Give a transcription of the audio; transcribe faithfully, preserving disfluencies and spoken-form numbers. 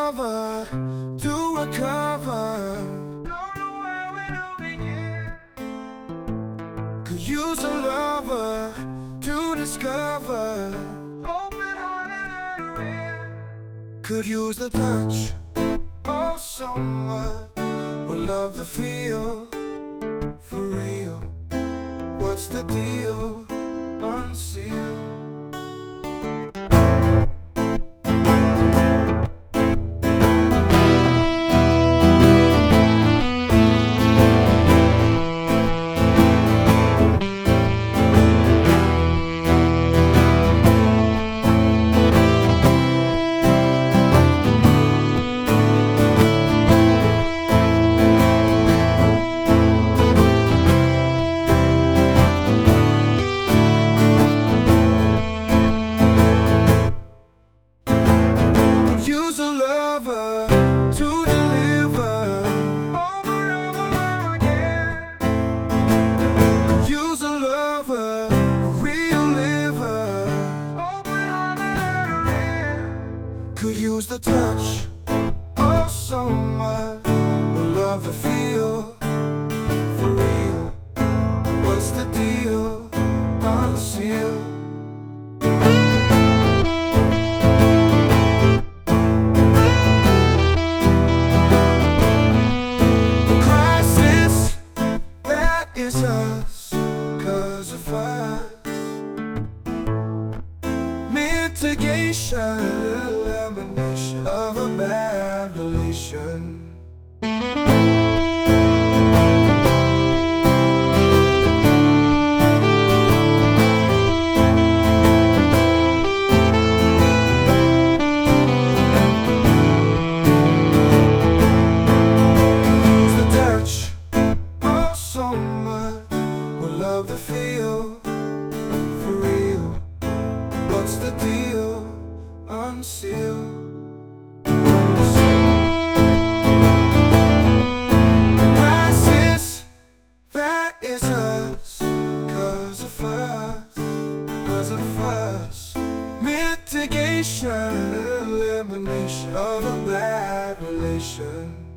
lover to recover. Don't know where we do begin. Could use a lover to discover. Open-hearted and real. Could use the touch of someone who love the feel for real. What's the deal? Unsealed. Use a lover to deliver. Over and over again. Use a lover, real liver. Open-hearted and real. Could use the touch of someone who love the feel for real. What's the deal? Unsealed. It's us, cause of us. Mitigation, elimination of a bad relation. Use the touch of someone love the feel for real. What's the deal? Unsealed. Crisis, that is us, cause of us, cause of us. Mitigation, elimination of a bad relation.